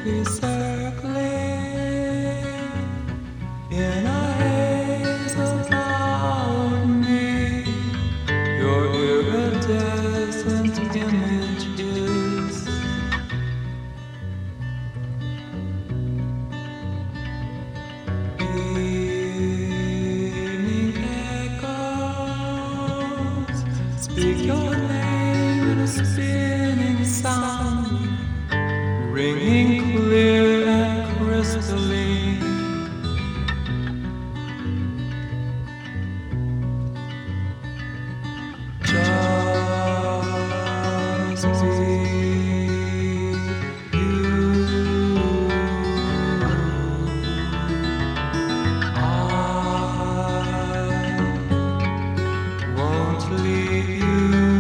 swiftly circling in a haze about me. Your iridescent images, beaming echoes, speak your name in a spinning sound, ringing clear and crystalline. Just be you. I won't leave you.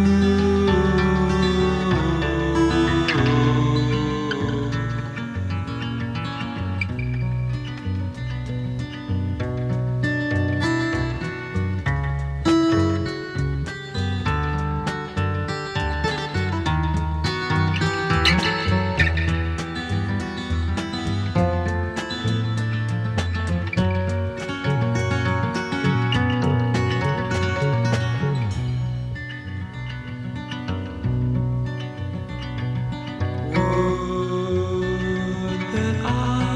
Would that I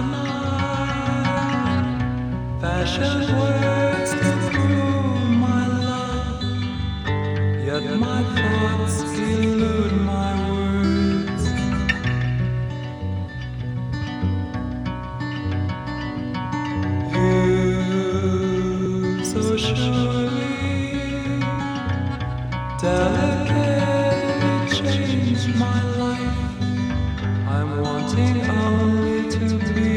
might fashion words to prove my love, yet my thoughts elude my words. You so surely delicately changed my life. I'm wanting only to be